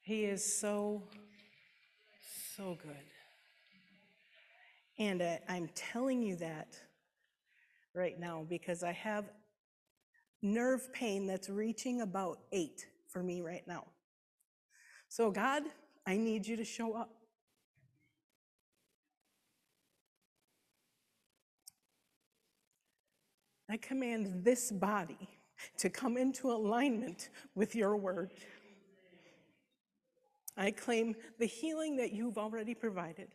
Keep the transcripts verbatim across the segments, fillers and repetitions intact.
He is so, so good. And uh, I'm telling you that right now because I have nerve pain that's reaching about eight for me right now. So God, I need you to show up. I command this body to come into alignment with your word. I claim the healing that you've already provided.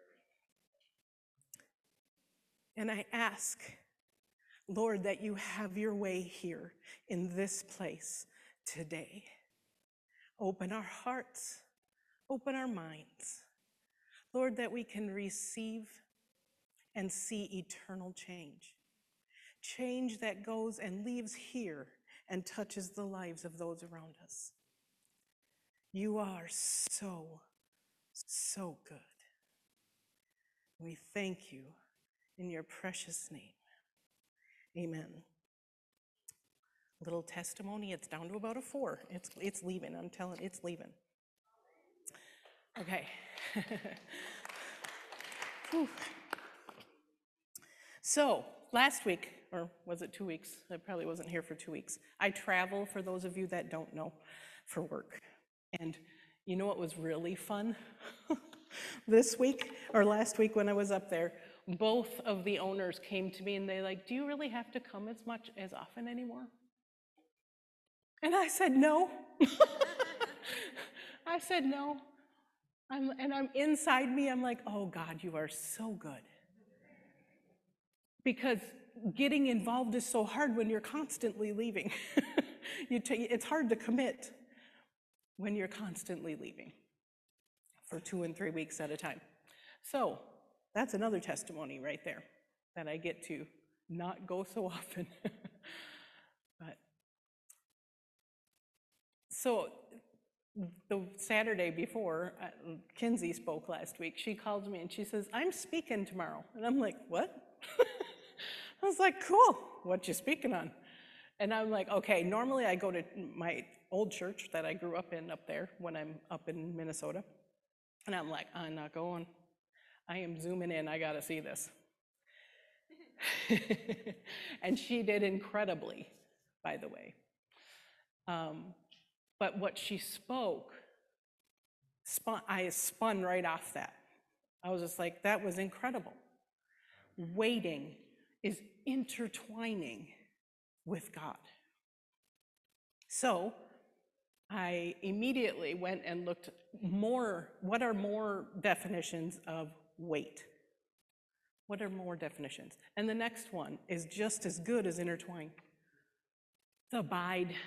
And I ask, Lord, that you have your way here in this place today. Open our hearts, open our minds. Lord, that we can receive and see eternal change. Change that goes and leaves here and touches the lives of those around us. You are so, so good. We thank you in your precious name. Amen. Little testimony, it's down to about a four. It's, it's leaving, I'm telling you, it's leaving. Okay. So, last week, or was it two weeks? I probably wasn't here for two weeks. I travel, for those of you that don't know, for work. And you know what was really fun? This week, or last week when I was up there, both of the owners came to me and they like, do you really have to come as much, as often anymore? And I said, no. I said, no. I'm, and I'm inside me, I'm like, oh God, you are so good. Because getting involved is so hard when you're constantly leaving. you t- it's hard to commit when you're constantly leaving for two and three weeks at a time. So that's another testimony right there, that I get to not go so often. But so the Saturday before, uh, Kinsey spoke last week, she called me and she says, I'm speaking tomorrow. And I'm like, what? I was like, cool, what you speaking on? And I'm like, okay, normally I go to my old church that I grew up in up there when I'm up in Minnesota. And I'm like, I'm not going. I am zooming in, I gotta see this. And she did incredibly, by the way. Um, but what she spoke, spun, I spun right off that. I was just like, that was incredible. Waiting is intertwining with God. So I immediately went and looked more, what are more definitions of wait? What are more definitions? And the next one is just as good as intertwine. Abide.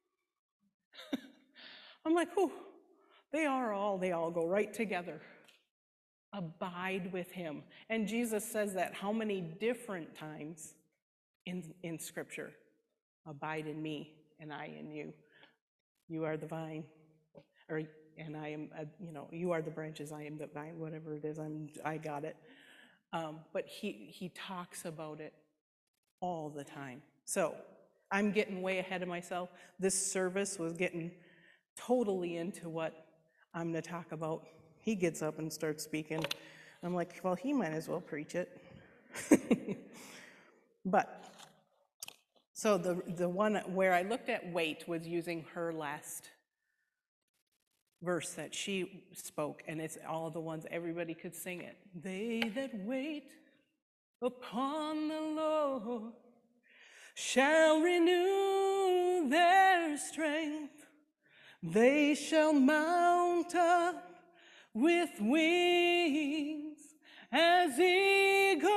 I'm like, whew, they are all, they all go right together. Abide with him. And Jesus says that how many different times in, in Scripture? Abide in me, and I in you. You are the vine, or and I am, uh, you know, you are the branches, I am the vine, whatever it is, I'm, I got it. Um, but he, he talks about it all the time. So I'm getting way ahead of myself. This service was getting totally into what I'm going to talk about. He gets up and starts speaking. I'm like, well, he might as well preach it. But, so the, the one where I looked at wait was using her last verse that she spoke, and it's all the ones everybody could sing it. They that wait upon the Lord shall renew their strength. They shall mount up with wings as eagles.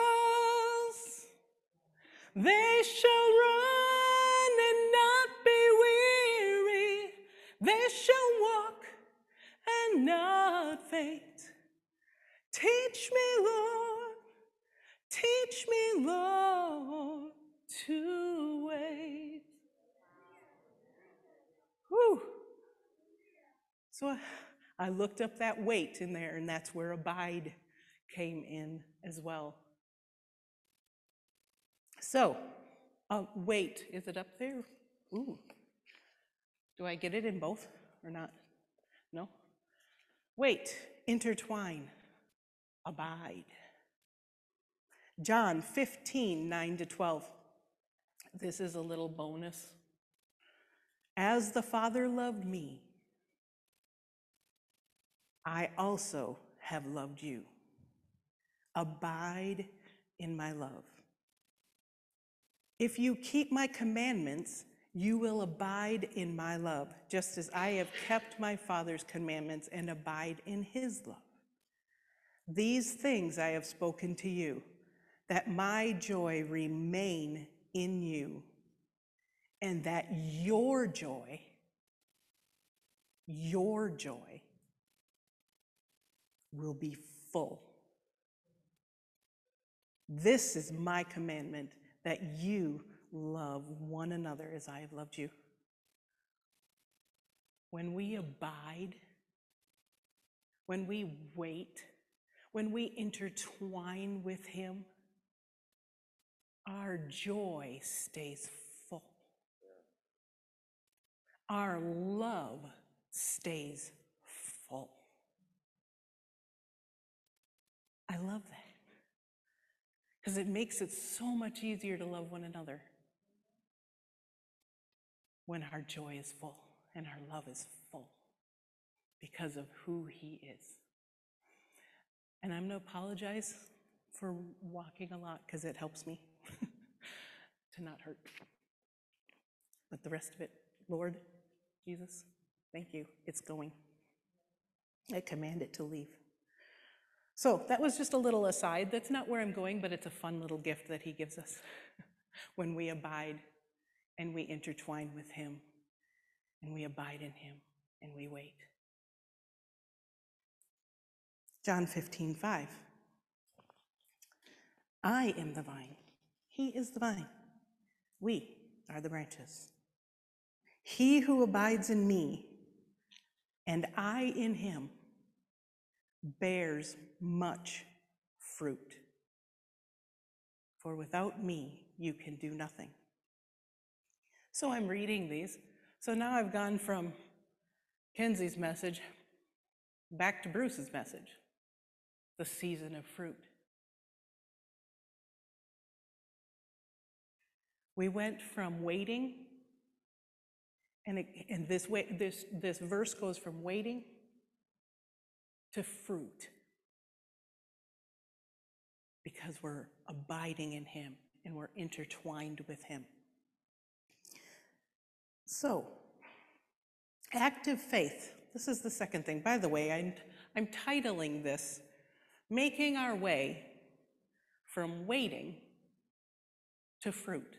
They shall run and not be weary. They shall walk and not faint. Teach me, Lord, teach me, Lord, to wait. Whew. So I looked up that wait in there, and that's where abide came in as well. So, uh, wait, is it up there? Ooh. Do I get it in both or not? No? Wait, intertwine, abide. John fifteen, nine to twelve. This is a little bonus. As the Father loved me, I also have loved you. Abide in my love. If you keep my commandments, you will abide in my love, just as I have kept my Father's commandments and abide in his love. These things I have spoken to you, that my joy remain in you, and that your joy, your joy will be full. This is my commandment, that you love one another as I have loved you. When we abide, when we wait, when we intertwine with him, our joy stays full. Our love stays full. I love that, because it makes it so much easier to love one another when our joy is full and our love is full because of who he is. And I'm going to apologize for walking a lot, because it helps me to not hurt. But the rest of it, Lord Jesus, thank you. It's going. I command it to leave. So that was just a little aside. That's not where I'm going, but it's a fun little gift that he gives us when we abide and we intertwine with him and we abide in him and we wait. John fifteen, five. I am the vine. He is the vine. We are the branches. He who abides in me and I in him bears much fruit. For without me, you can do nothing. So I'm reading these. So now I've gone from Kenzie's message back to Bruce's message, the season of fruit. We went from waiting, and, it, and this, way, this, this verse goes from waiting to fruit, because we're abiding in him and we're intertwined with him. So, active faith. This is the second thing. By the way, I'm, I'm titling this, Making Our Way from Waiting to Fruit.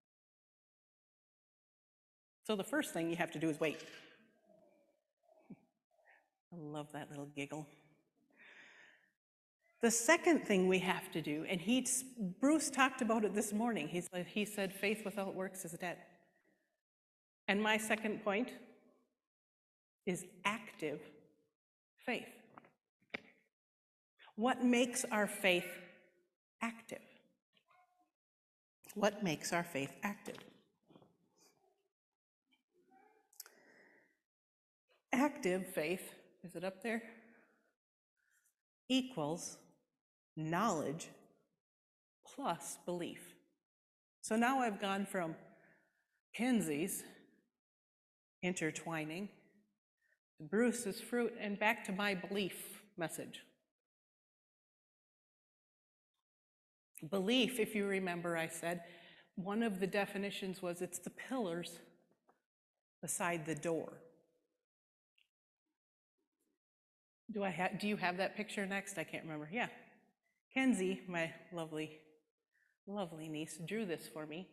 So the first thing you have to do is wait. I love that little giggle. The second thing we have to do, and he, Bruce talked about it this morning. He said, he said, faith without works is dead. And my second point is active faith. What makes our faith active? What makes our faith active? Active faith, is it up there? Equals knowledge plus belief. So now I've gone from Kenzie's intertwining to Bruce's fruit and back to my belief message. Belief, if you remember, I said, one of the definitions was it's the pillars beside the door. Do I have, do you have that picture next? I can't remember. Yeah. Kenzie, my lovely, lovely niece, drew this for me.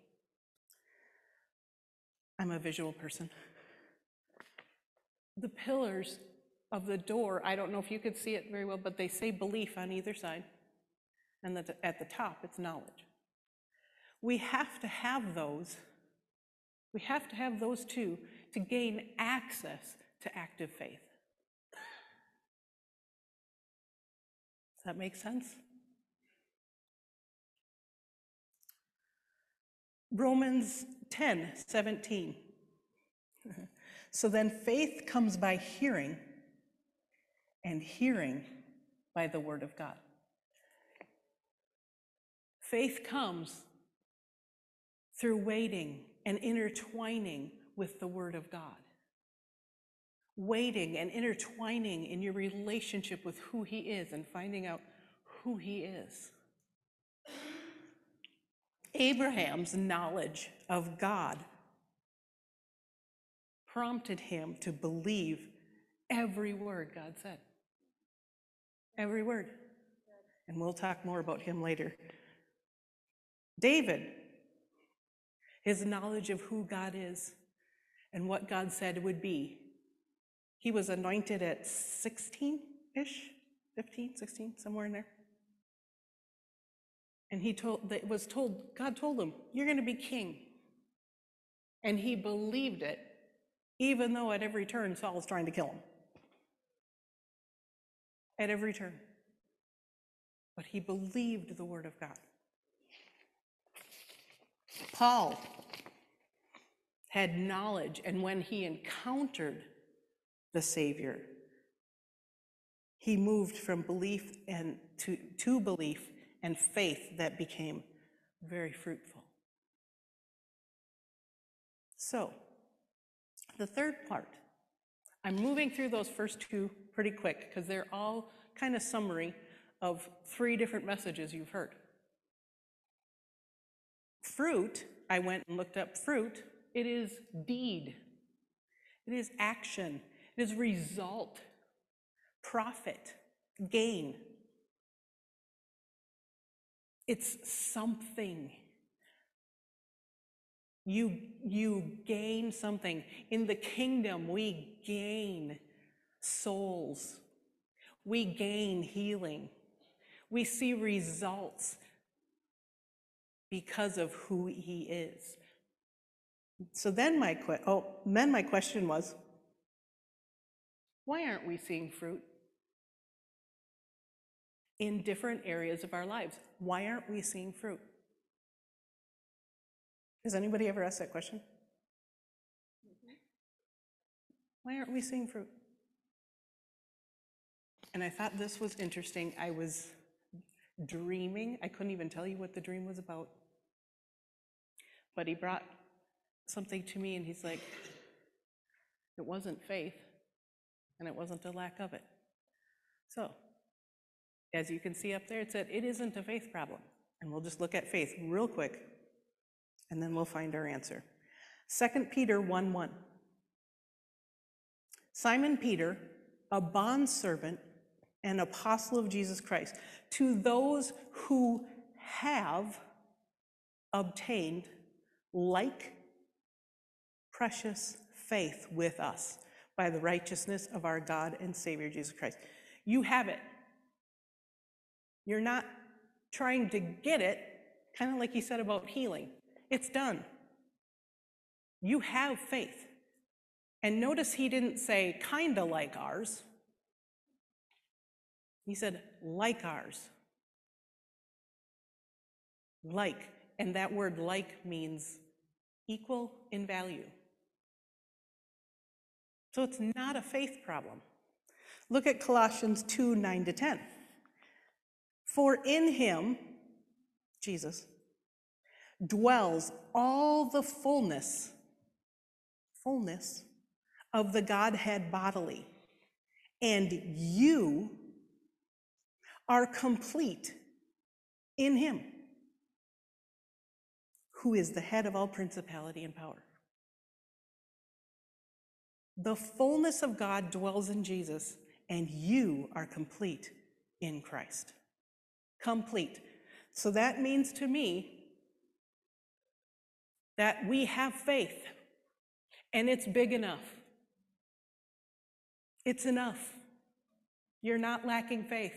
I'm a visual person. The pillars of the door, I don't know if you could see it very well, but they say belief on either side. And at the top, it's knowledge. We have to have those. We have to have those two to gain access to active faith. Does that make sense? Romans ten, seventeen. So then faith comes by hearing, and hearing by the word of God. Faith comes through waiting and intertwining with the word of God. Waiting and intertwining in your relationship with who he is and finding out who he is. Abraham's knowledge of God prompted him to believe every word God said. Every word. And we'll talk more about him later. David, his knowledge of who God is and what God said would be. He was anointed at sixteen-ish, fifteen, sixteen, somewhere in there. And he told, that was told, God told him, you're going to be king. And he believed it, even though at every turn Saul was trying to kill him. At every turn. But he believed the word of God. Paul had knowledge, and when he encountered the Savior, he moved from belief and to, to belief and faith that became very fruitful. So, the third part, I'm moving through those first two pretty quick because they're all kind of summary of three different messages you've heard. Fruit, I went and looked up fruit, it is deed, it is action, it is result, profit, gain. It's something. You, you gain something. In the kingdom, we gain souls. We gain healing. We see results because of who he is. So then my, que- oh, then my question was, why aren't we seeing fruit in different areas of our lives? Why aren't we seeing fruit? Has anybody ever asked that question? Why aren't we seeing fruit? And I thought this was interesting. I was dreaming. I couldn't even tell you what the dream was about. But he brought something to me and he's like, it wasn't faith and it wasn't a lack of it. So, as you can see up there, it said, it isn't a faith problem. And we'll just look at faith real quick and then we'll find our answer. Second Peter one one. Simon Peter, a bondservant and apostle of Jesus Christ, to those who have obtained like precious faith with us by the righteousness of our God and Savior Jesus Christ. You have it. You're not trying to get it, kind of like he said about healing. It's done. You have faith. And notice he didn't say kind of like ours. He said like ours. Like. And that word like means equal in value. So it's not a faith problem. Look at Colossians two, nine to ten. For in him, Jesus, dwells all the fullness, fullness of the Godhead bodily, and you are complete in him, who is the head of all principality and power. The fullness of God dwells in Jesus, and you are complete in Christ. Complete. So that means to me that we have faith, and it's big enough. It's enough. You're not lacking faith.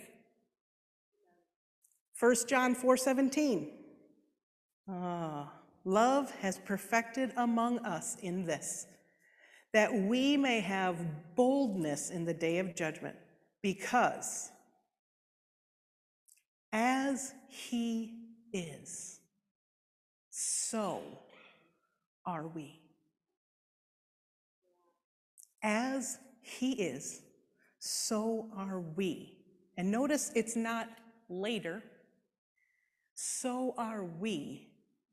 First John four seventeen. Ah, love has perfected among us in this, that we may have boldness in the day of judgment, because as he is, so are we. As he is, so are we. And notice it's not later. So are we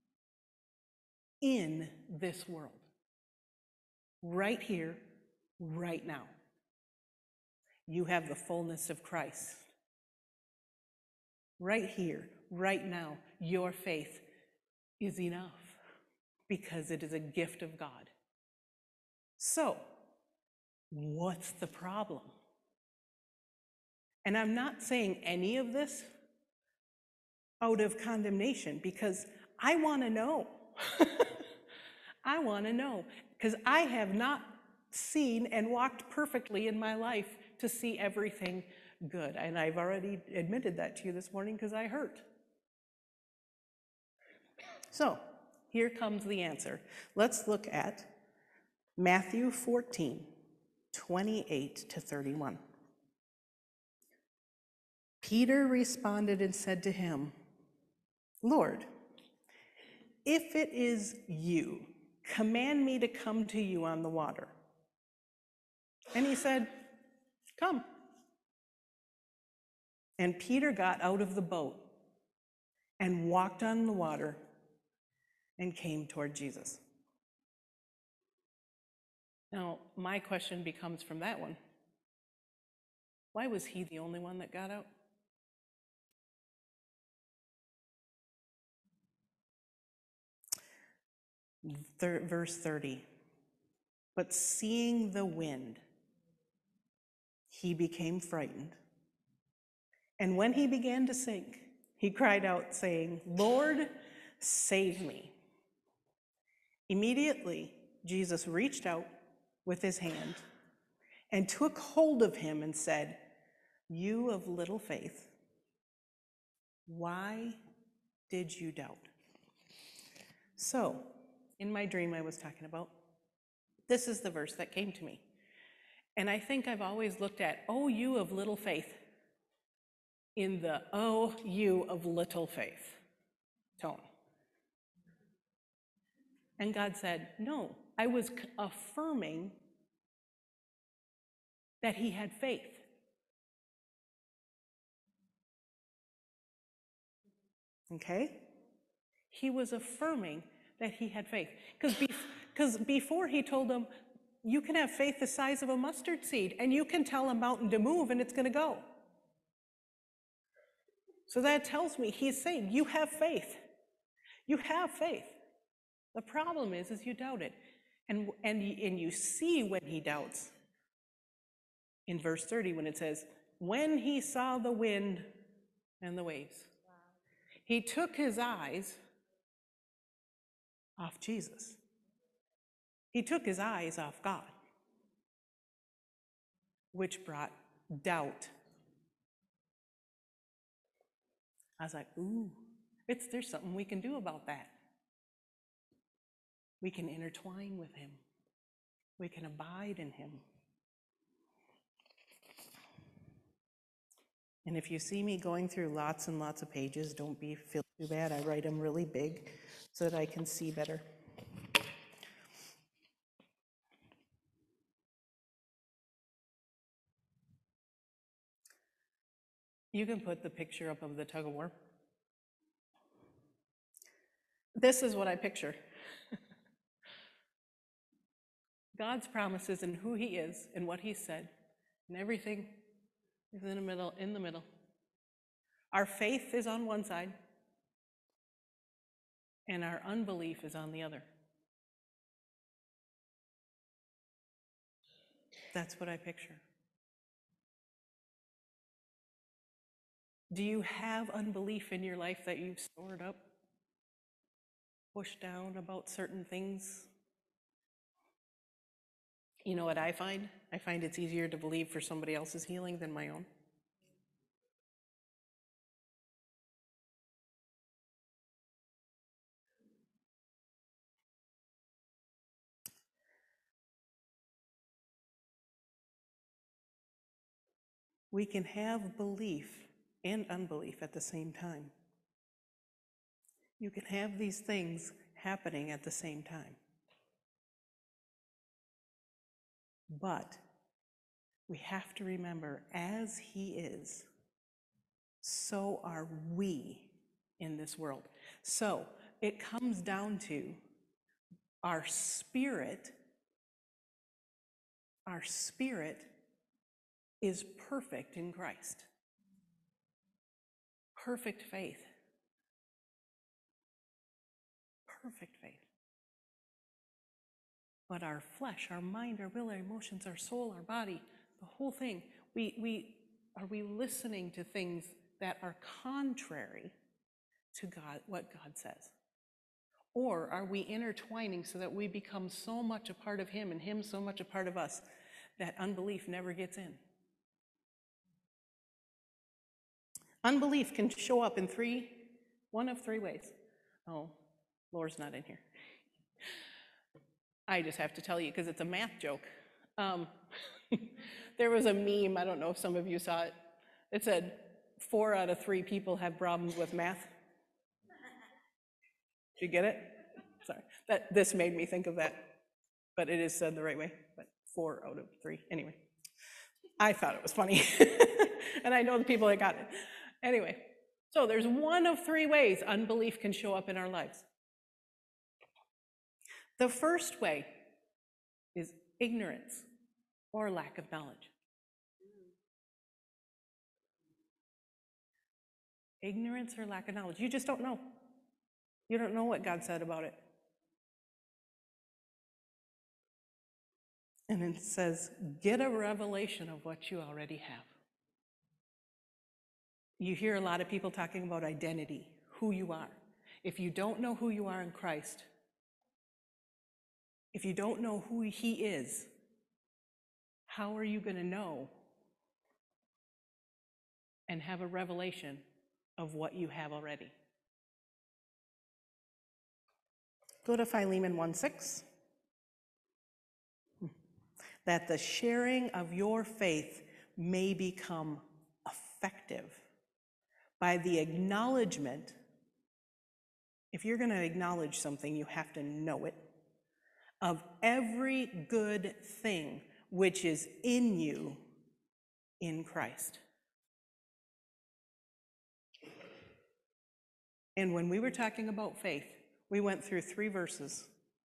in this world. Right here, right now. You have the fullness of Christ. Right here, right now, your faith is enough because it is a gift of God. So, what's the problem? And I'm not saying any of this out of condemnation because I want to know. I want to know because I have not seen and walked perfectly in my life to see everything good. And I've already admitted that to you this morning because I hurt. So here comes the answer. Let's look at Matthew fourteen, twenty-eight to thirty-one. Peter responded and said to him, Lord, if it is you, command me to come to you on the water. And he said, come. And Peter got out of the boat and walked on the water and came toward Jesus. Now, my question becomes from that one, why was he the only one that got out? Thir- verse thirty, but seeing the wind, he became frightened. And when he began to sink, he cried out, saying, Lord, save me. Immediately, Jesus reached out with his hand and took hold of him and said, you of little faith, why did you doubt? So, in my dream I was talking about, this is the verse that came to me. And I think I've always looked at, oh, you of little faith, in the, oh, you of little faith tone. And God said, no, I was affirming that he had faith. Okay? He was affirming that he had faith. Because because before he told them, you can have faith the size of a mustard seed, and you can tell a mountain to move, and it's going to go. So that tells me he's saying, you have faith. You have faith. The problem is, is you doubt it. And, and, and you see when he doubts. In verse thirty, when it says, when he saw the wind and the waves, he took his eyes off Jesus. He took his eyes off God, which brought doubt. I was like, ooh, it's, there's something we can do about that. We can intertwine with him. We can abide in him. And if you see me going through lots and lots of pages, don't be feel too bad. I write them really big so that I can see better. You can put the picture up of the tug of war. This is what I picture. God's promises and who he is and what he said, and everything is in the middle, in the middle. Our faith is on one side, and our unbelief is on the other. That's what I picture. Do you have unbelief in your life that you've stored up, pushed down about certain things? You know what I find? I find it's easier to believe for somebody else's healing than my own. We can have belief and unbelief at the same time. You can have these things happening at the same time. But we have to remember, as he is, so are we in this world. So it comes down to our spirit, our spirit is perfect in Christ. Perfect faith. Perfect faith. But our flesh, our mind, our will, our emotions, our soul, our body, the whole thing, we, we are we listening to things that are contrary to God, what God says? Or are we intertwining so that we become so much a part of him and him so much a part of us that unbelief never gets in? Unbelief can show up in three, one of three ways. Oh, Laura's not in here. I just have to tell you because it's a math joke. Um, there was a meme, I don't know if some of you saw it. It said, four out of three people have problems with math. Did you get it? Sorry, that this made me think of that, but it is said the right way, but four out of three, anyway. I thought it was funny, and I know the people that got it. Anyway, so there's one of three ways unbelief can show up in our lives. The first way is ignorance or lack of knowledge. Ignorance or lack of knowledge. You just don't know. You don't know what God said about it. And it says, get a revelation of what you already have. You hear a lot of people talking about identity, who you are. If you don't know who you are in Christ, if you don't know who he is, how are you going to know and have a revelation of what you have already? Go to Philemon one six. That the sharing of your faith may become effective by the acknowledgement. If you're going to acknowledge something, you have to know it, of every good thing which is in you in Christ. And when we were talking about faith, we went through three verses.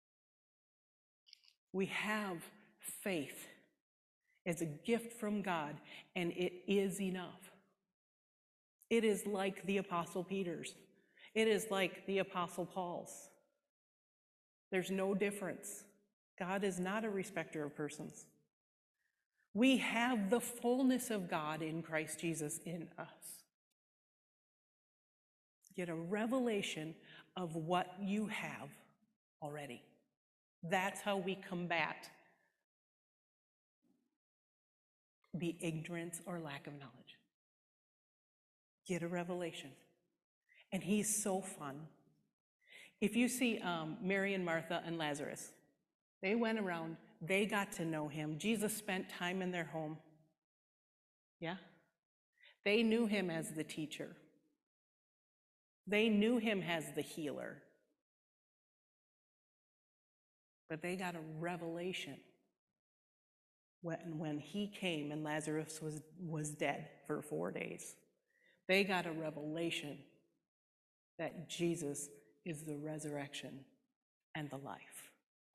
We have faith as a gift from God, and it is enough. It is like the Apostle Peter's. It is like the Apostle Paul's. There's no difference. God is not a respecter of persons. We have the fullness of God in Christ Jesus in us. Get a revelation of what you have already. That's how we combat the ignorance or lack of knowledge. Get a revelation. And he's so fun. If you see um, Mary and Martha and Lazarus, they went around, they got to know him. Jesus spent time in their home. Yeah? They knew him as the teacher. They knew him as the healer. But they got a revelation when, when he came and Lazarus was, was dead for four days. They got a revelation that Jesus is the resurrection and the life.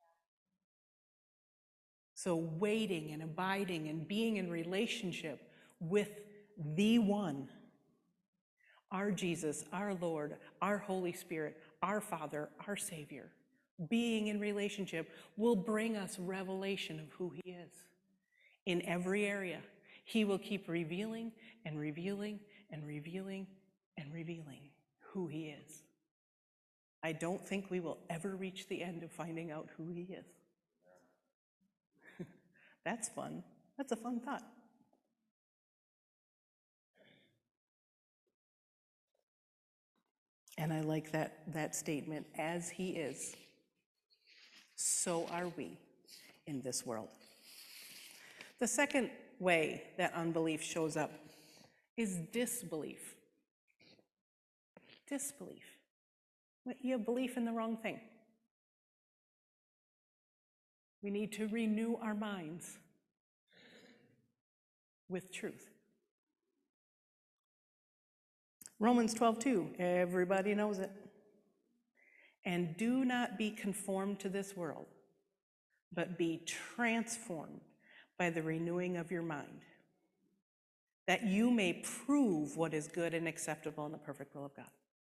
So waiting and abiding and being in relationship with the one, our Jesus, our Lord, our Holy Spirit, our Father, our Savior, being in relationship will bring us revelation of who he is in every area. He will keep revealing and revealing and revealing and revealing who he is. I don't think we will ever reach the end of finding out who he is. That's fun. That's a fun thought. And I like that, that statement, as he is, so are we in this world. The second way that unbelief shows up is disbelief. Disbelief. You have belief in the wrong thing. We need to renew our minds. with truth. Romans twelve two, everybody knows it. And do not be conformed to this world, but be transformed by the renewing of your mind, that you may prove what is good and acceptable and the perfect will of God.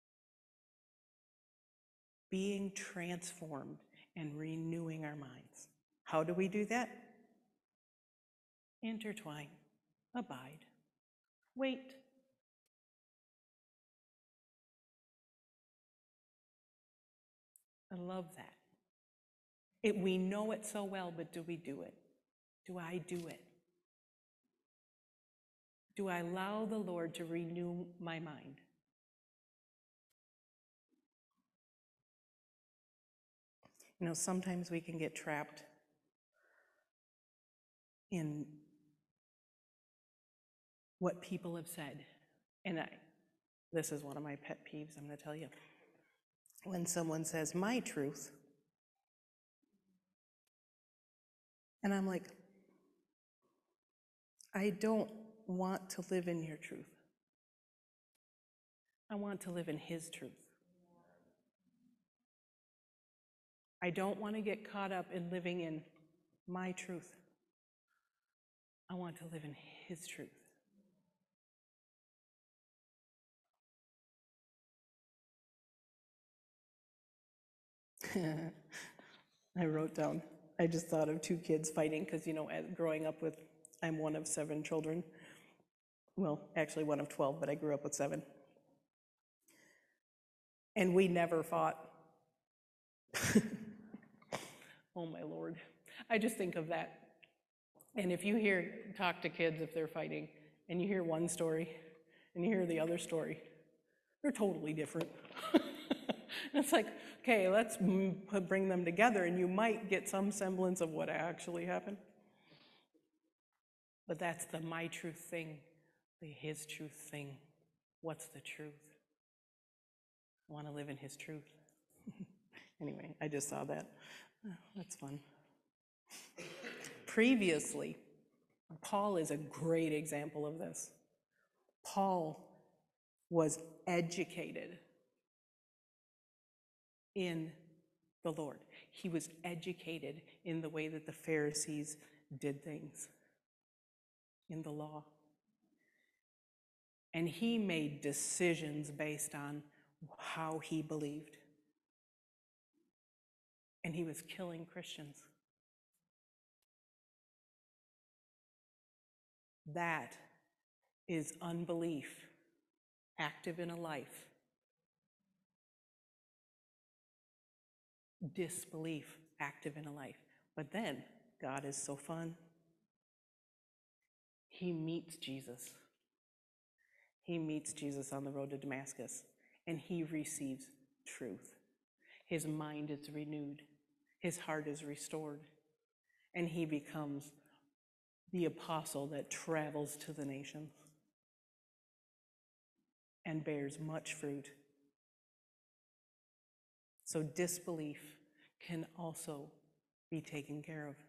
Being transformed and renewing our minds. How do we do that? Intertwine, abide, wait. I love that. It, we know it so well, but do we do it? Do I do it? Do I allow the Lord to renew my mind? You know, sometimes we can get trapped in what people have said. And I, this is one of my pet peeves, I'm going to tell you. When someone says, my truth, and I'm like, I don't want to live in your truth. I want to live in his truth. I don't want to get caught up in living in my truth. I want to live in his truth. I wrote down, I just thought of two kids fighting because, you know, as growing up with, I'm one of seven children. Well, actually one of twelve, but I grew up with seven. And we never fought. Oh my Lord. I just think of that. And if you hear, talk to kids if they're fighting, and you hear one story, and you hear the other story, they're totally different. And it's like, okay, let's bring them together, and you might get some semblance of what actually happened. But that's the my truth thing, the his truth thing. What's the truth? I want to live in his truth. Anyway, I just saw that. Oh, that's fun. Previously, Paul is a great example of this. Paul was educated in the Lord. He was educated in the way that the Pharisees did things, in the law. And he made decisions based on how he believed. And he was killing Christians. That is unbelief active in a life. Disbelief active in a life. But then, God is so fun. He meets Jesus. He meets Jesus on the road to Damascus, and he receives truth. His mind is renewed. His heart is restored. And he becomes the apostle that travels to the nations and bears much fruit. So disbelief can also be taken care of.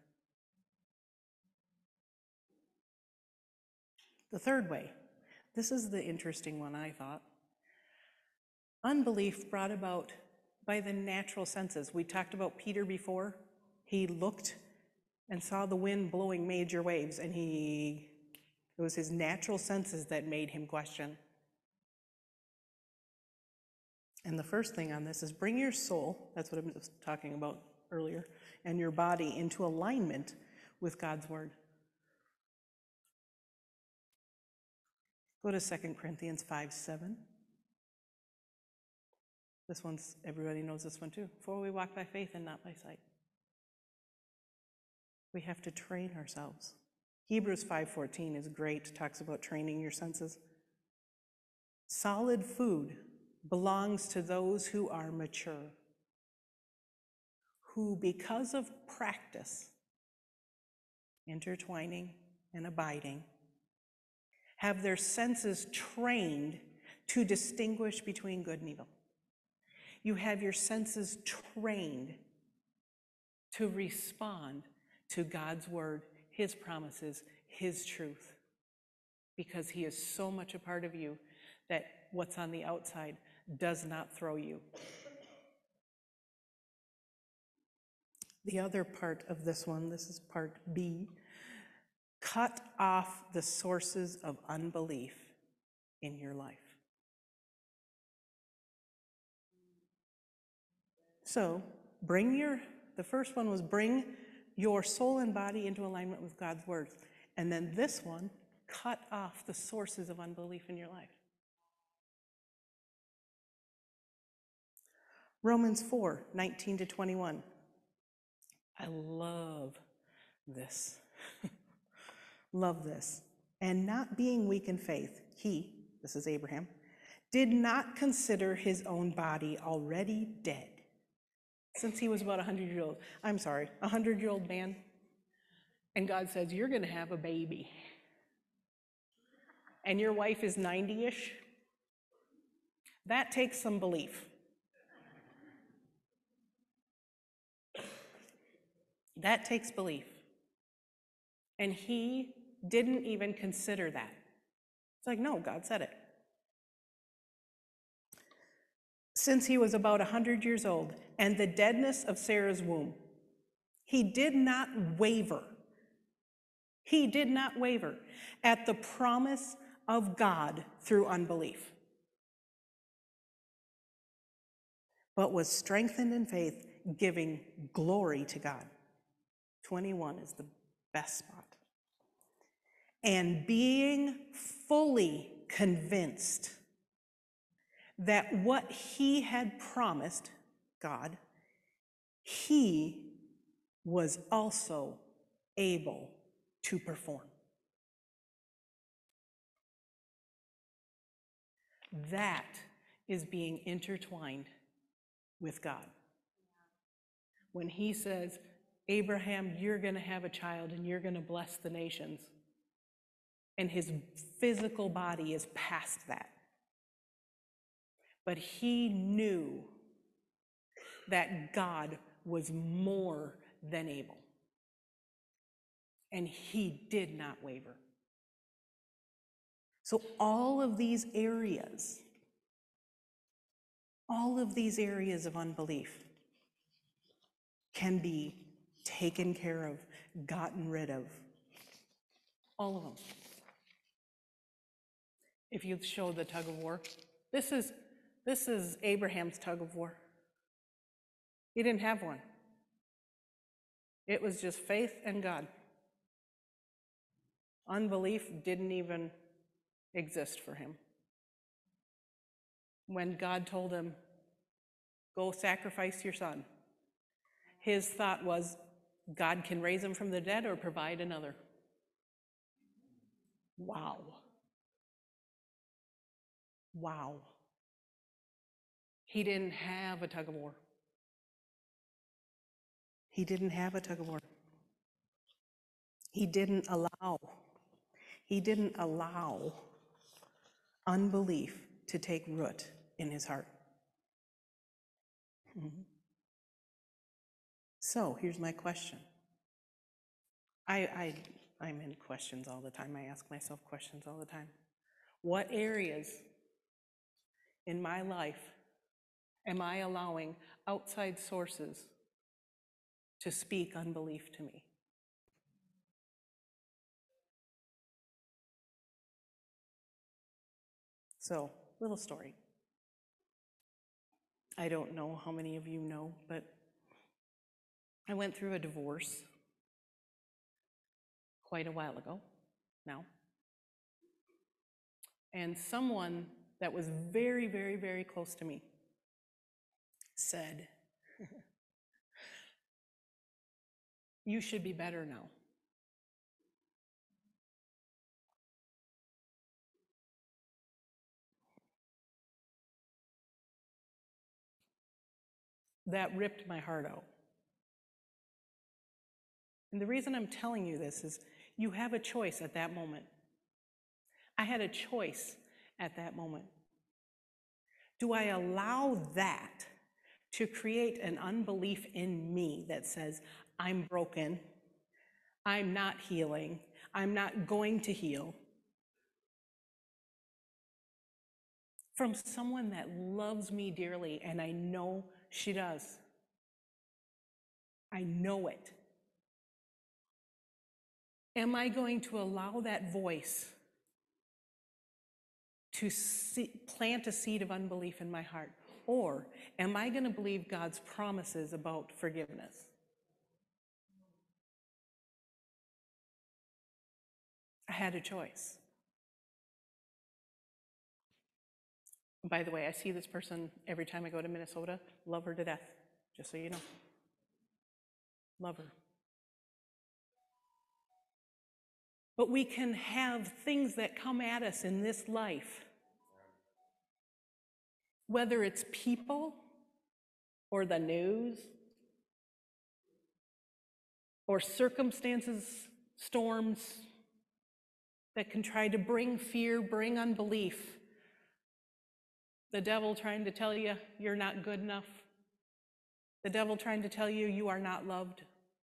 The third way, this is the interesting one, I thought. Unbelief brought about by the natural senses. We talked about Peter before. He looked and saw the wind blowing major waves, and he, it was his natural senses that made him question. And the first thing on this is bring your soul, that's what I was talking about earlier, and your body into alignment with God's word. Go to Second Corinthians five seven. This one's, everybody knows this one too. For we walk by faith and not by sight. We have to train ourselves. Hebrews five fourteen is great, talks about training your senses. Solid food belongs to those who are mature, who because of practice, intertwining and abiding, have their senses trained to distinguish between good and evil. You have your senses trained to respond to God's word, his promises, his truth. because he is so much a part of you that what's on the outside does not throw you. The other part of this one, this is part B, cut off the sources of unbelief in your life. So bring your, the first one was bring your soul and body into alignment with God's word. And then this one, cut off the sources of unbelief in your life. Romans four, nineteen to twenty-one. I love this. Love this. And not being weak in faith, he, this is Abraham, did not consider his own body already dead, since he was about a hundred years old. I'm sorry, a hundred-year-old man. And God says, you're going to have a baby. And your wife is ninety-ish. That takes some belief. That takes belief. And he didn't even consider that. It's like, no, God said it. Since he was about a hundred years old, and the deadness of Sarah's womb, he did not waver. He did not waver at the promise of God through unbelief, but was strengthened in faith, giving glory to God. twenty-one is the best spot. And being fully convinced that what he had promised God, he was also able to perform. That is being intertwined with God. When he says, Abraham, you're going to have a child and you're going to bless the nations, and his physical body is past that. But he knew that God was more than able. And he did not waver. So all of these areas, all of these areas of unbelief can be taken care of, gotten rid of. All of them. If you show the tug of war, this is, this is Abraham's tug of war. He didn't have one. It was just faith and God. Unbelief didn't even exist for him. When God told him, go sacrifice your son, his thought was, God can raise him from the dead or provide another. Wow. Wow. He didn't have a tug of war. He didn't have a tug of war. He didn't allow, he didn't allow unbelief to take root in his heart. Mm-hmm. So here's my question. I, I, I'm in questions all the time. I ask myself questions all the time. What areas in my life am I allowing outside sources to speak unbelief to me? So, little story. I don't know how many of you know, but I went through a divorce quite a while ago now. And someone that was very, very, very close to me said, you should be better now. That ripped my heart out. And the reason I'm telling you this is you have a choice at that moment. I had a choice at that moment. Do I allow that to create an unbelief in me that says, I'm broken, I'm not healing, I'm not going to heal? from someone that loves me dearly, and I know she does. I know it. Am I going to allow that voice to see, plant a seed of unbelief in my heart? Or am I going to believe God's promises about forgiveness? I had a choice. By the way, I see this person every time I go to Minnesota. Love her to death, just so you know. Love her. But we can have things that come at us in this life, whether it's people or the news or circumstances, storms that can try to bring fear, bring unbelief. The devil trying to tell you you're not good enough. The devil trying to tell you you are not loved.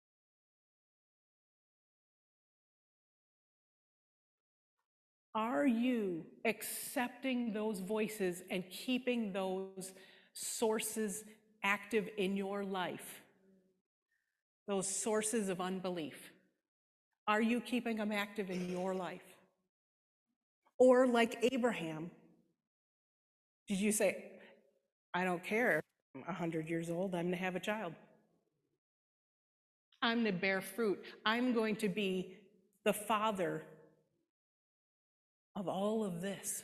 Are you accepting those voices and keeping those sources active in your life? Those sources of unbelief. Are you keeping them active in your life? Or like Abraham, did you say, I don't care, I'm one hundred years old, I'm going to have a child. I'm going to bear fruit. I'm going to be the father of all of this.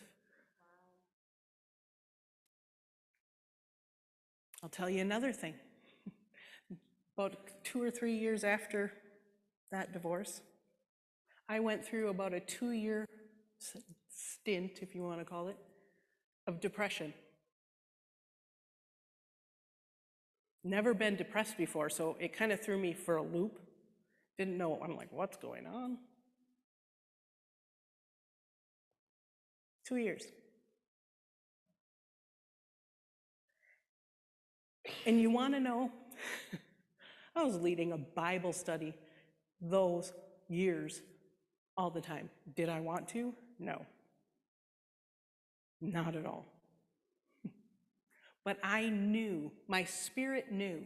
I'll tell you another thing. About two or three years after that divorce, I went through about a two-year stint, if you want to call it, of depression. Never been depressed before, so it kind of threw me for a loop. Didn't know, I'm like, what's going on? Two years. And you want to know, I was leading a Bible study those years all the time. Did I want to? No. Not at all. But I knew, my spirit knew,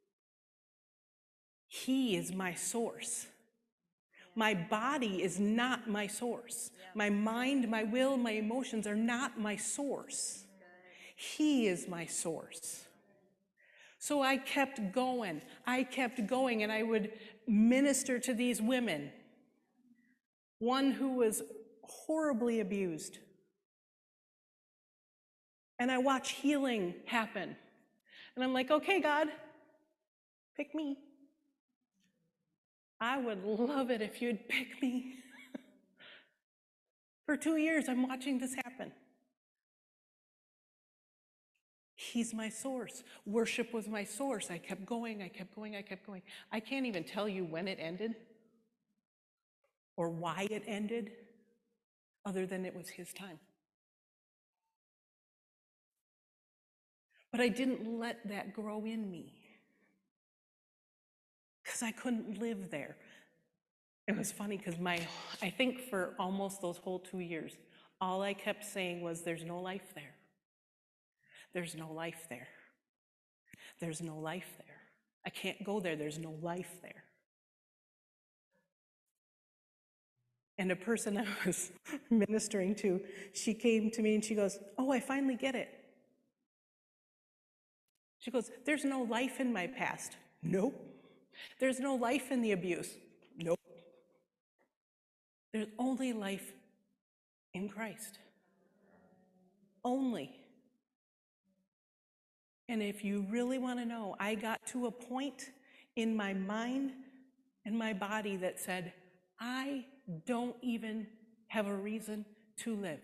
He is my source. My body is not my source. My mind, my will, my emotions are not my source. He is my source. So I kept going. I kept going, and I would minister to these women. One who was horribly abused. And I watch healing happen. And I'm like, okay, God, pick me. I would love it if you'd pick me. For two years, I'm watching this happen. He's my source. Worship was my source. I kept going, I kept going, I kept going. I can't even tell you when it ended or why it ended, other than it was His time. But I didn't let that grow in me because I couldn't live there. It was funny because my, I think for almost those whole two years, all I kept saying was, there's no life there. There's no life there. There's no life there. I can't go there. There's no life there. And a person I was ministering to, she came to me and she goes, oh, I finally get it. She goes, there's no life in my past. Nope. There's no life in the abuse. Nope. There's only life in Christ. Only. And if you really want to know, I got to a point in my mind and my body that said, I don't even have a reason to live.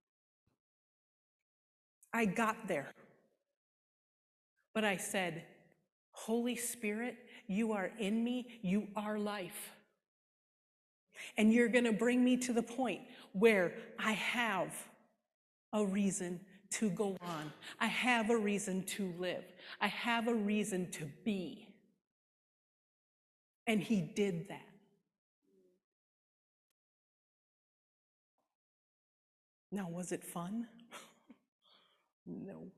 I got there. But I said, Holy Spirit, you are in me, you are life. And you're going to bring me to the point where I have a reason to go on. I have a reason to live. I have a reason to be. And He did that. Now, was it fun? No.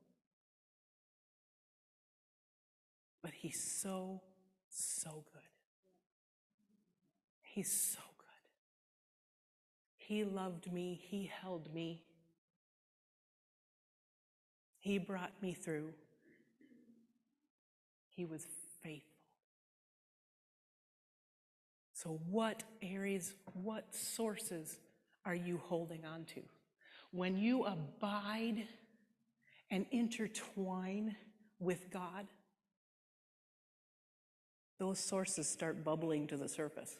But he's so, so good. He's so good. He loved me. He held me. He brought me through. He was faithful. So what areas, what sources are you holding on to? When you abide and intertwine with God, those sources start bubbling to the surface.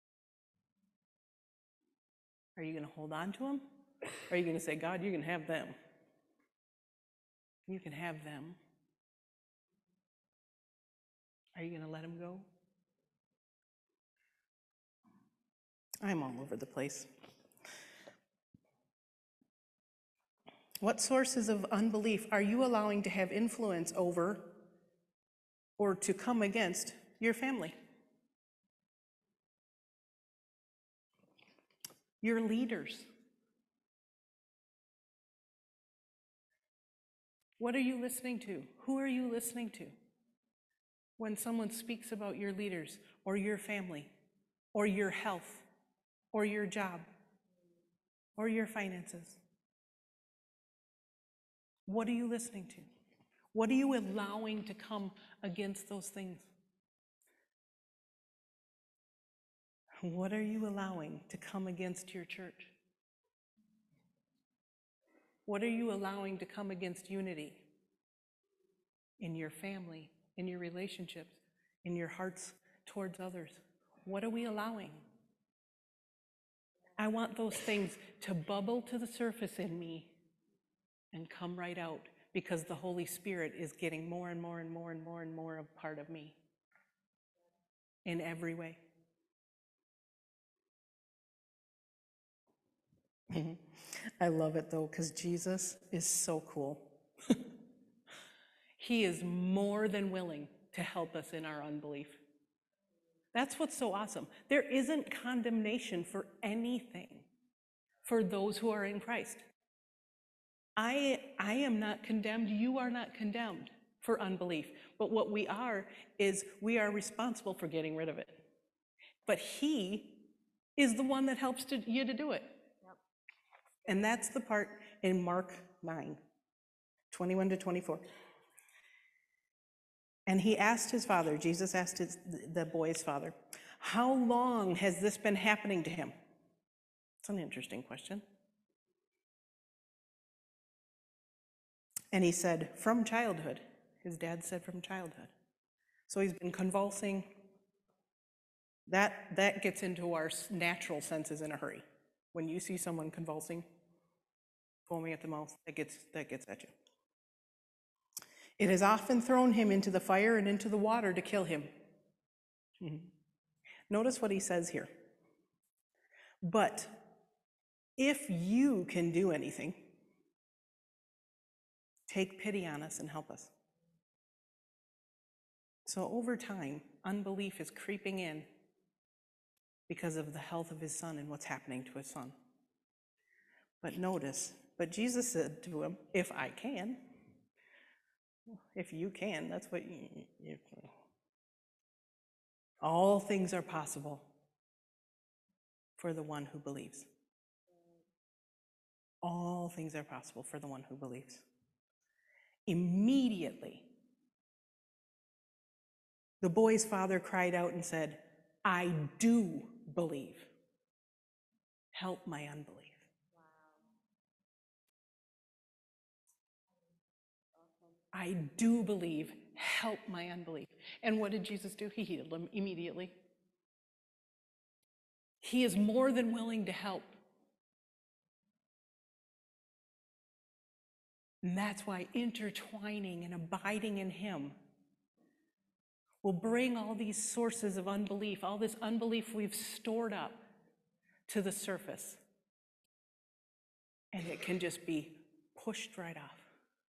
Are you going to hold on to them? Or are you going to say, God, you can have them? You can have them. Are you going to let them go? I'm all over the place. What sources of unbelief are you allowing to have influence over or to come against your family? Your leaders? What are you listening to? Who are you listening to? When someone speaks about your leaders or your family or your health or your job or your finances, what are you listening to? What are you allowing to come against those things? What are you allowing to come against your church? What are you allowing to come against unity in your family, in your relationships, in your hearts towards others? What are we allowing? I want those things to bubble to the surface in me and come right out, because the Holy Spirit is getting more and more and more and more and more a part of me in every way. I love it though, because Jesus is so cool. He is more than willing to help us in our unbelief. That's what's so awesome. There isn't condemnation for anything for those who are in Christ. I, I am not condemned. You are not condemned for unbelief. But what we are is we are responsible for getting rid of it. But he is the one that helps to, you to do it. Yep. And that's the part in Mark nine, twenty-one to twenty-four. And he asked his father, Jesus asked his, the boy's father, how long has this been happening to him? It's an interesting question. And he said, from childhood. His dad said from childhood. So he's been convulsing. That, that gets into our natural senses in a hurry. When you see someone convulsing, foaming at the mouth, that gets, that gets at you. It has often thrown him into the fire and into the water to kill him. Mm-hmm. Notice what he says here. But if you can do anything, take pity on us and help us. So over time, unbelief is creeping in because of the health of his son and what's happening to his son. But notice, but Jesus said to him, if I can, if you can, that's what you, you all things are possible for the one who believes. All things are possible for the one who believes. Immediately, the boy's father cried out and said, I do believe. Help my unbelief. Wow. I do believe. Help my unbelief. And what did Jesus do? He healed him immediately. He is more than willing to help. And that's why intertwining and abiding in him will bring all these sources of unbelief, all this unbelief we've stored up, to the surface. And it can just be pushed right off.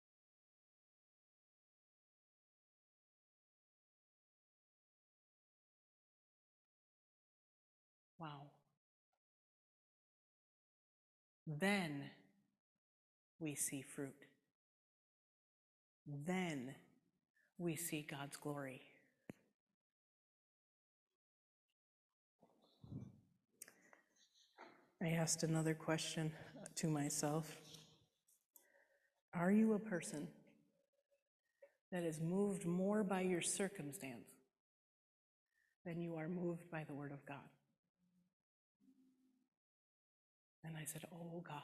Wow. Then we see fruit. then we see God's glory. I asked another question to myself. Are you a person that is moved more by your circumstance than you are moved by the Word of God? And I said, oh God,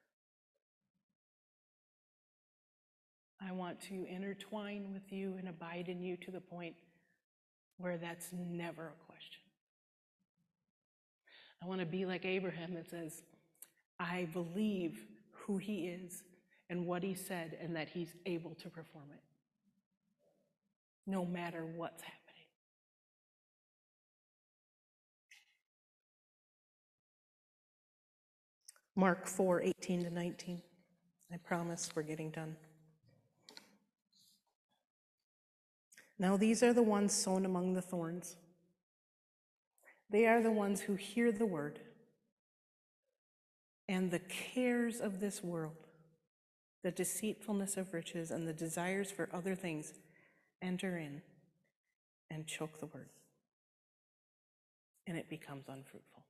I want to intertwine with you and abide in you to the point where that's never a question. I want to be like Abraham that says, I believe who he is and what he said and that he's able to perform it, no matter what's happening. Mark four, eighteen to nineteen. I promise we're getting done. Now these are the ones sown among the thorns. They are the ones who hear the word, and the cares of this world, the deceitfulness of riches, and the desires for other things enter in and choke the word, and it becomes unfruitful.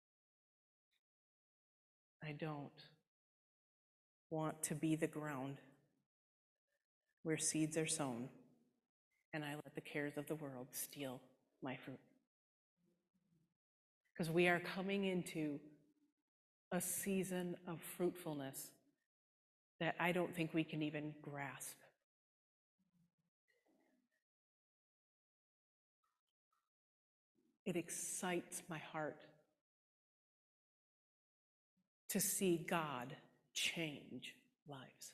I don't want to be the ground where seeds are sown and I let the cares of the world steal my fruit. Because we are coming into a season of fruitfulness that I don't think we can even grasp. It excites my heart to see God change lives,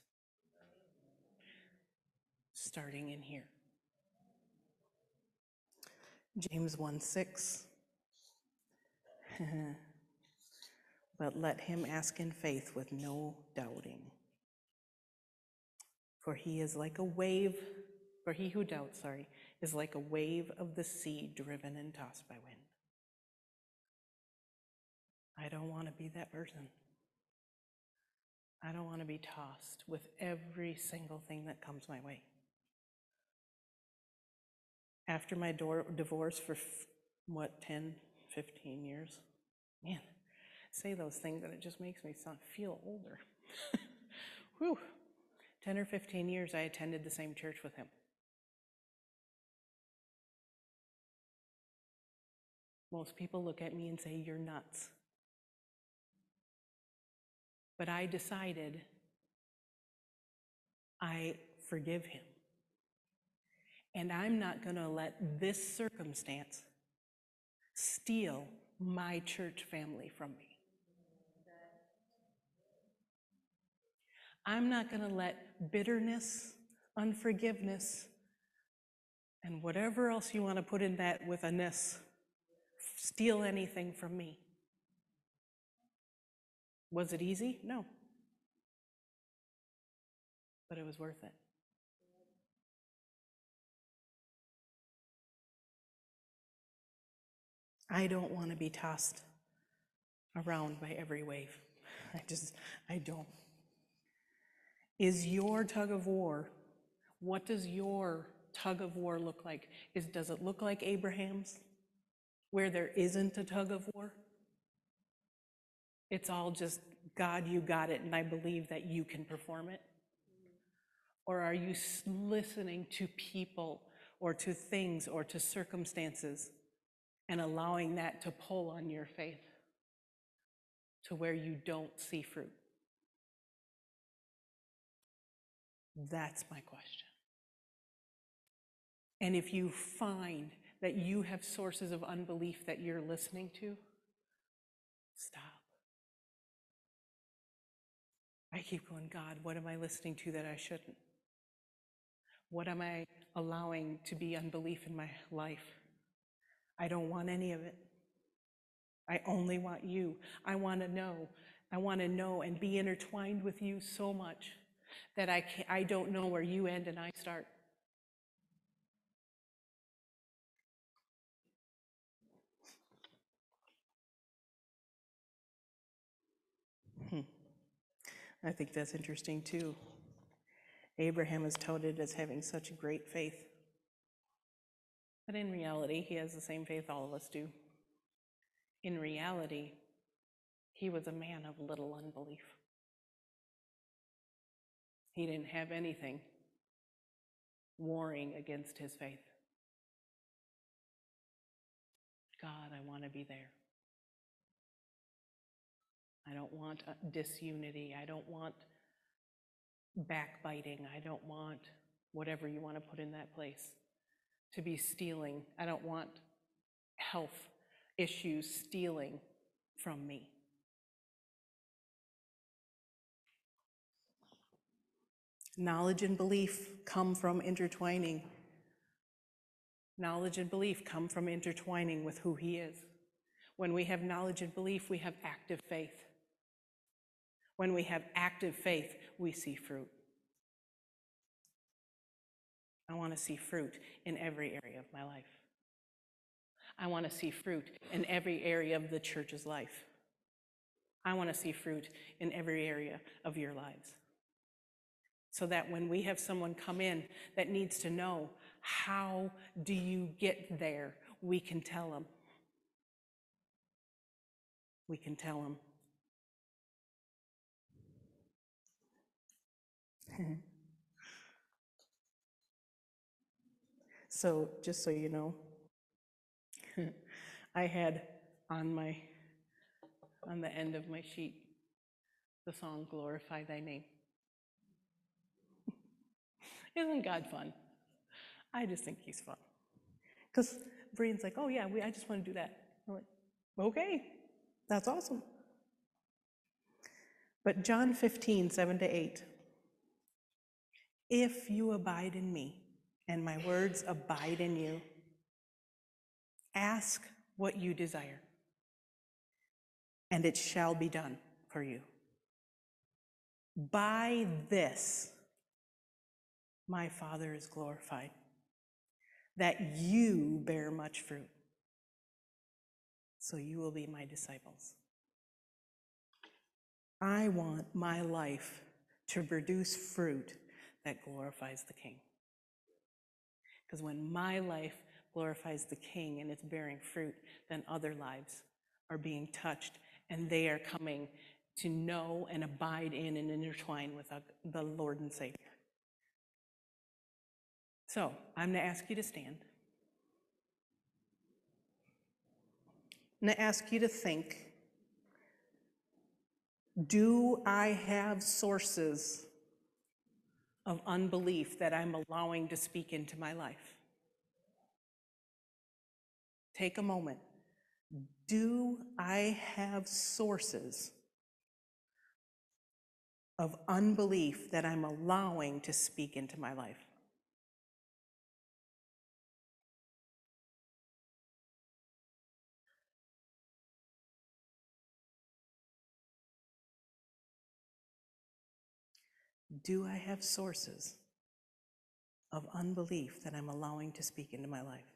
starting in here. James one six. But let him ask in faith with no doubting. For he is like a wave, for he who doubts, sorry, is like a wave of the sea driven and tossed by wind. I don't want to be that person. I don't want to be tossed with every single thing that comes my way. After my door, divorce for, what, ten, fifteen years? Man, say those things and it just makes me sound, feel older. Whew. ten or fifteen years I attended the same church with him. Most people look at me and say, you're nuts. But I decided I forgive him. And I'm not going to let this circumstance steal my church family from me. I'm not going to let bitterness, unforgiveness, and whatever else you want to put in that with a ness steal anything from me. Was it easy? No. But it was worth it. I don't want to be tossed around by every wave. I just, I don't. Is your tug of war, what does your tug of war look like? Is, does it look like Abraham's, where there isn't a tug of war? It's all just, God, you got it, and I believe that you can perform it? Or are you listening to people or to things or to circumstances and allowing that to pull on your faith to where you don't see fruit? That's my question. And if you find that you have sources of unbelief that you're listening to, stop. I keep going, God, what am I listening to that I shouldn't? What am I allowing to be unbelief in my life? I don't want any of it. I only want you. I want to know. I want to know and be intertwined with you so much that I can't, I don't know where you end and I start. Hmm. I think that's interesting too. Abraham is touted as having such great faith. But in reality, he has the same faith all of us do. In reality, he was a man of little unbelief. He didn't have anything warring against his faith. God, I want to be there. I don't want disunity. I don't want backbiting. I don't want whatever you want to put in that place to be stealing. I don't want health issues stealing from me. Knowledge and belief come from intertwining. Knowledge and belief come from intertwining with who he is. When we have knowledge and belief, we have active faith. When we have active faith, we see fruit. I want to see fruit in every area of my life. I want to see fruit in every area of the church's life. I want to see fruit in every area of your lives. So that when we have someone come in that needs to know, how do you get there, we can tell them. We can tell them. So, just so you know, I had on my, on the end of my sheet, the song, Glorify Thy Name. Isn't God fun? I just think he's fun. Because Brian's like, oh yeah, we, I just want to do that. I'm like, okay, that's awesome. But John fifteen, seven to eight, if you abide in me and my words abide in you, ask what you desire, and it shall be done for you. By this, my Father is glorified, that you bear much fruit, so you will be my disciples. I want my life to produce fruit that glorifies the King. Because when my life glorifies the King and it's bearing fruit, then other lives are being touched, and they are coming to know and abide in and intertwine with the Lord and Savior. So I'm going to ask you to stand. I'm going to ask you to think, do I have sources of unbelief that I'm allowing to speak into my life? Take a moment. Do I have sources of unbelief that I'm allowing to speak into my life? Do I have sources of unbelief that I'm allowing to speak into my life?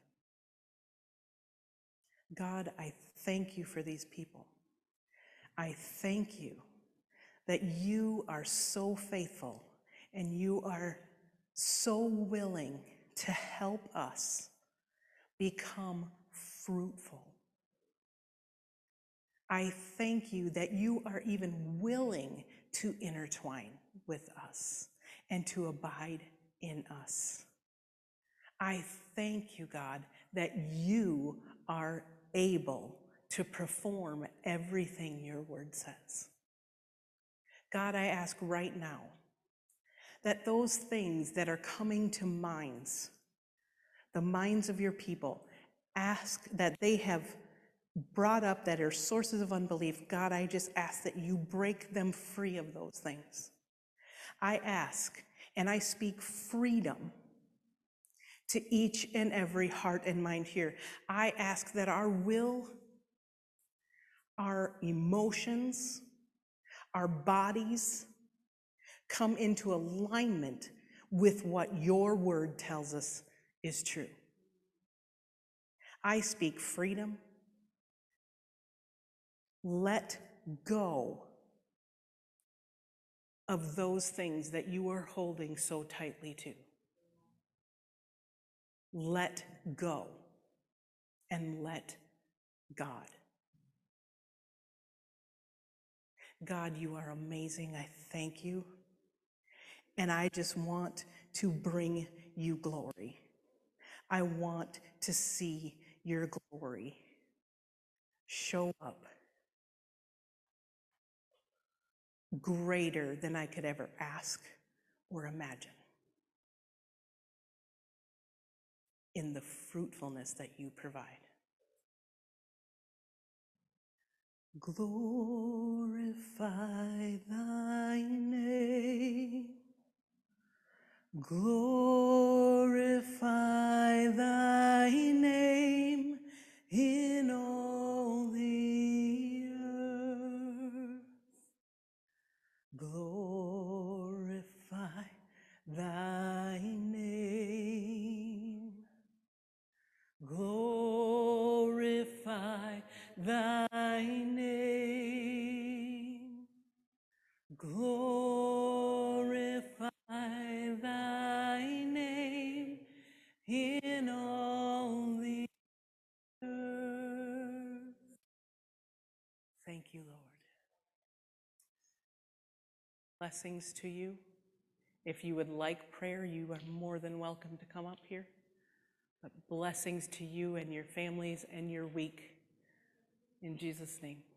God, I thank you for these people. I thank you that you are so faithful and you are so willing to help us become fruitful. I thank you that you are even willing to intertwine with us and to abide in us. I thank you, God, that you are able to perform everything your word says. God, I ask right now that those things that are coming to minds, the minds of your people, ask that they have brought up that are sources of unbelief. God, I just ask that you break them free of those things. I ask and I speak freedom to each and every heart and mind here. I ask that our will, our emotions, our bodies come into alignment with what your word tells us is true. I speak freedom. Let go of those things that you are holding so tightly to. Let go and let God. God, you are amazing. I thank you. And I just want to bring you glory. I want to see your glory show up greater than I could ever ask or imagine in the fruitfulness that you provide. Glorify thy name. Glorify thy name in all the earth. Glorify thy name. Glorify thy name. Glorify thy name in all the earth. Thank you, Lord. Blessings to you. If you would like prayer, you are more than welcome to come up here. But blessings to you and your families and your week. In Jesus' name.